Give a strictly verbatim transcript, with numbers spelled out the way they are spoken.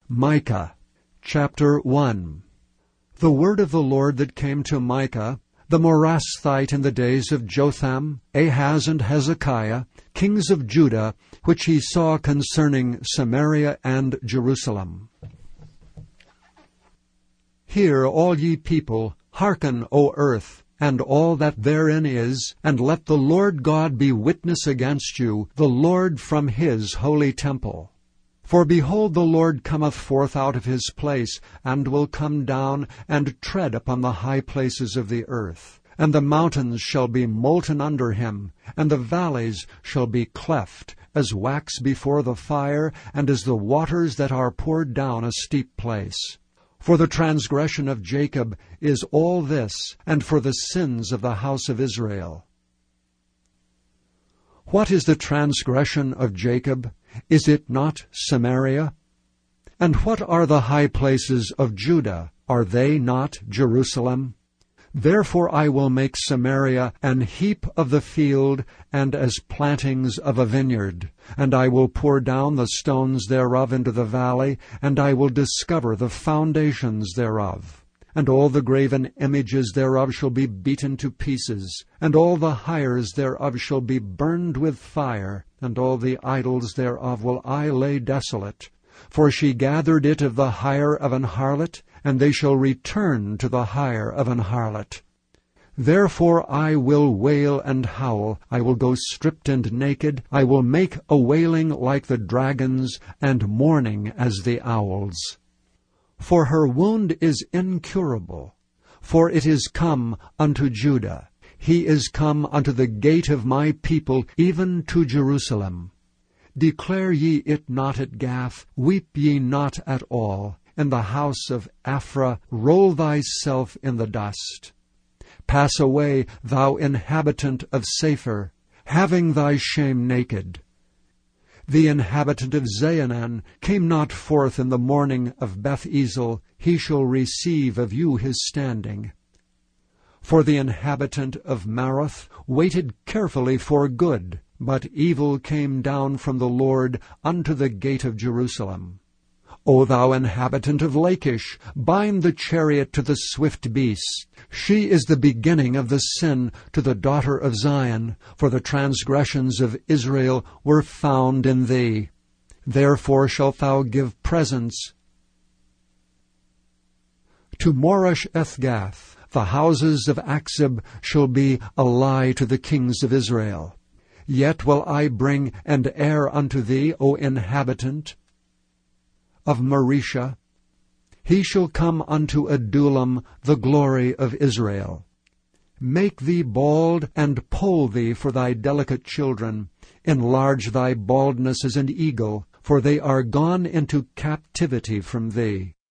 Micah chapter one. The word of the Lord that came to Micah, the Morasthite, in the days of Jotham, Ahaz, and Hezekiah, kings of Judah, which he saw concerning Samaria and Jerusalem. Hear, all ye people, hearken, O earth, and all that therein is, and let the Lord God be witness against you, the Lord from his holy temple. For behold, the Lord cometh forth out of his place, and will come down, and tread upon the high places of the earth. And the mountains shall be molten under him, and the valleys shall be cleft, as wax before the fire, and as the waters that are poured down a steep place. For the transgression of Jacob is all this, and for the sins of the house of Israel. What is the transgression of Jacob? Is it not Samaria? And what are the high places of Judah? Are they not Jerusalem? Therefore I will make Samaria an heap of the field, and as plantings of a vineyard. And I will pour down the stones thereof into the valley, and I will discover the foundations thereof. And all the graven images thereof shall be beaten to pieces, and all the hires thereof shall be burned with fire, and all the idols thereof will I lay desolate. For she gathered it of the hire of an harlot, and they shall return to the hire of an harlot. Therefore I will wail and howl, I will go stripped and naked, I will make a wailing like the dragons, and mourning as the owls. For her wound is incurable, for it is come unto Judah. He is come unto the gate of my people, even to Jerusalem. Declare ye it not at Gath, weep ye not at all. In the house of Aphrah roll thyself in the dust. Pass away, thou inhabitant of Sapher, having thy shame naked. The inhabitant of Zaanan came not forth in the morning of Beth-ezel, he shall receive of you his standing. For the inhabitant of Maroth waited carefully for good, but evil came down from the Lord unto the gate of Jerusalem. O thou inhabitant of Lachish, bind the chariot to the swift beast. She is the beginning of the sin to the daughter of Zion, for the transgressions of Israel were found in thee. Therefore shalt thou give presents to Morosh-ethgath. The houses of Achzib shall be a lie to the kings of Israel. Yet will I bring an heir unto thee, O inhabitant of Marisha. He shall come unto Adullam, the glory of Israel. Make thee bald, and poll thee for thy delicate children. Enlarge thy baldness as an eagle, for they are gone into captivity from thee.